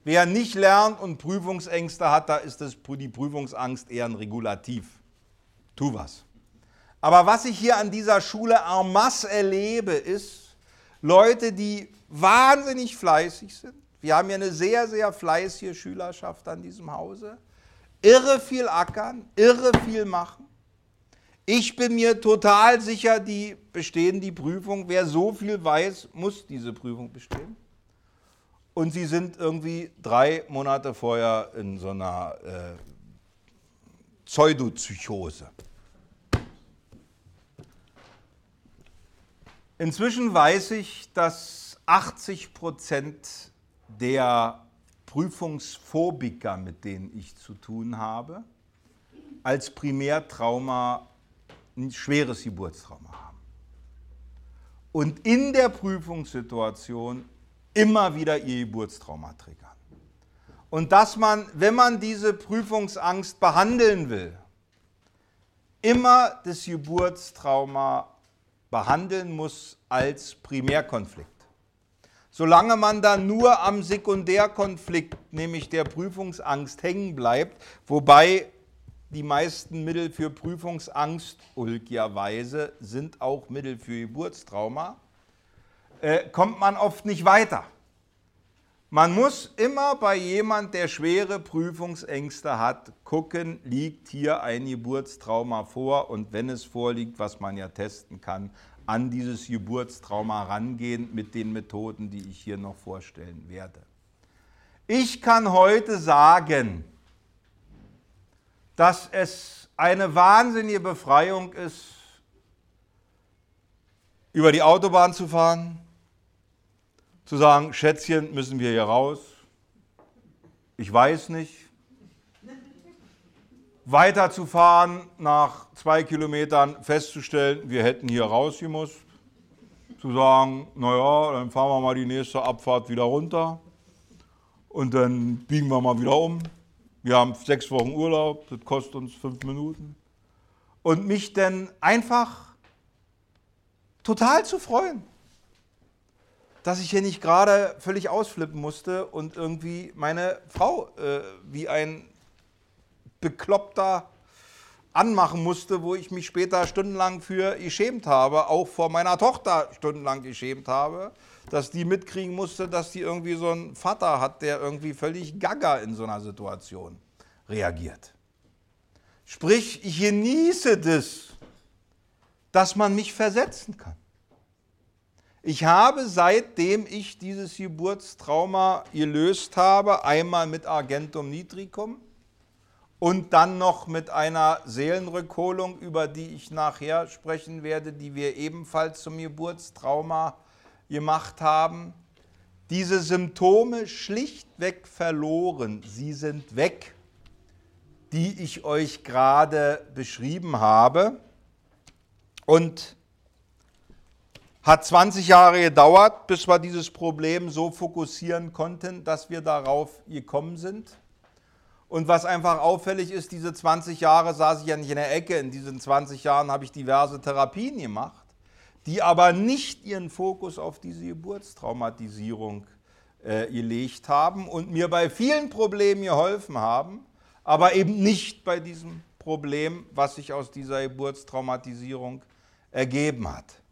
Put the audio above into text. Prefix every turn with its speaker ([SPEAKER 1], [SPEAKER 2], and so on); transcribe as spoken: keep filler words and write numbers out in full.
[SPEAKER 1] Wer nicht lernt und Prüfungsängste hat, da ist das, die Prüfungsangst eher ein Regulativ. Tu was. Aber was ich hier an dieser Schule en masse erlebe, ist Leute, die wahnsinnig fleißig sind. Wir haben hier eine sehr, sehr fleißige Schülerschaft an diesem Hause. Irre viel ackern, irre viel machen. Ich bin mir total sicher, die bestehen die Prüfung. Wer so viel weiß, muss diese Prüfung bestehen. Und sie sind irgendwie drei Monate vorher in so einer äh, Pseudopsychose. Inzwischen weiß ich, dass achtzig Prozent der Prüfungsphobiker, mit denen ich zu tun habe, als Primärtrauma ein schweres Geburtstrauma haben. Und in der Prüfungssituation immer wieder ihr Geburtstrauma triggern. Und dass man, wenn man diese Prüfungsangst behandeln will, immer das Geburtstrauma behandeln muss als Primärkonflikt. Solange man dann nur am Sekundärkonflikt, nämlich der Prüfungsangst, hängen bleibt, wobei die meisten Mittel für Prüfungsangst, ulkigerweise, sind auch Mittel für Geburtstrauma, äh, kommt man oft nicht weiter. Man muss immer bei jemand, der schwere Prüfungsängste hat, gucken, liegt hier ein Geburtstrauma vor und wenn es vorliegt, was man ja testen kann, an dieses Geburtstrauma rangehen mit den Methoden, die ich hier noch vorstellen werde. Ich kann heute sagen, dass es eine wahnsinnige Befreiung ist, über die Autobahn zu fahren, zu sagen, Schätzchen, müssen wir hier raus? Ich weiß nicht. Weiterzufahren, nach zwei Kilometern festzustellen, wir hätten hier rausgemusst. Zu sagen, naja, dann fahren wir mal die nächste Abfahrt wieder runter und dann biegen wir mal wieder um. Wir haben sechs Wochen Urlaub, das kostet uns fünf Minuten. Und mich dann einfach total zu freuen, dass ich hier nicht gerade völlig ausflippen musste und irgendwie meine Frau äh, wie ein Bekloppter anmachen musste, wo ich mich später stundenlang für geschämt habe, auch vor meiner Tochter stundenlang geschämt habe, dass die mitkriegen musste, dass die irgendwie so einen Vater hat, der irgendwie völlig gaga in so einer Situation reagiert. Sprich, ich genieße das, dass man mich versetzen kann. Ich habe, seitdem ich dieses Geburtstrauma gelöst habe, einmal mit Argentum nitricum und dann noch mit einer Seelenrückholung, über die ich nachher sprechen werde, die wir ebenfalls zum Geburtstrauma gemacht haben, diese Symptome schlichtweg verloren. Sie sind weg, die ich euch gerade beschrieben habe. Und hat zwanzig Jahre gedauert, bis wir dieses Problem so fokussieren konnten, dass wir darauf gekommen sind. Und was einfach auffällig ist, diese zwanzig Jahre saß ich ja nicht in der Ecke. In diesen zwanzig Jahren habe ich diverse Therapien gemacht, die aber nicht ihren Fokus auf diese Geburtstraumatisierung äh, gelegt haben und mir bei vielen Problemen geholfen haben, aber eben nicht bei diesem Problem, was sich aus dieser Geburtstraumatisierung ergeben hat.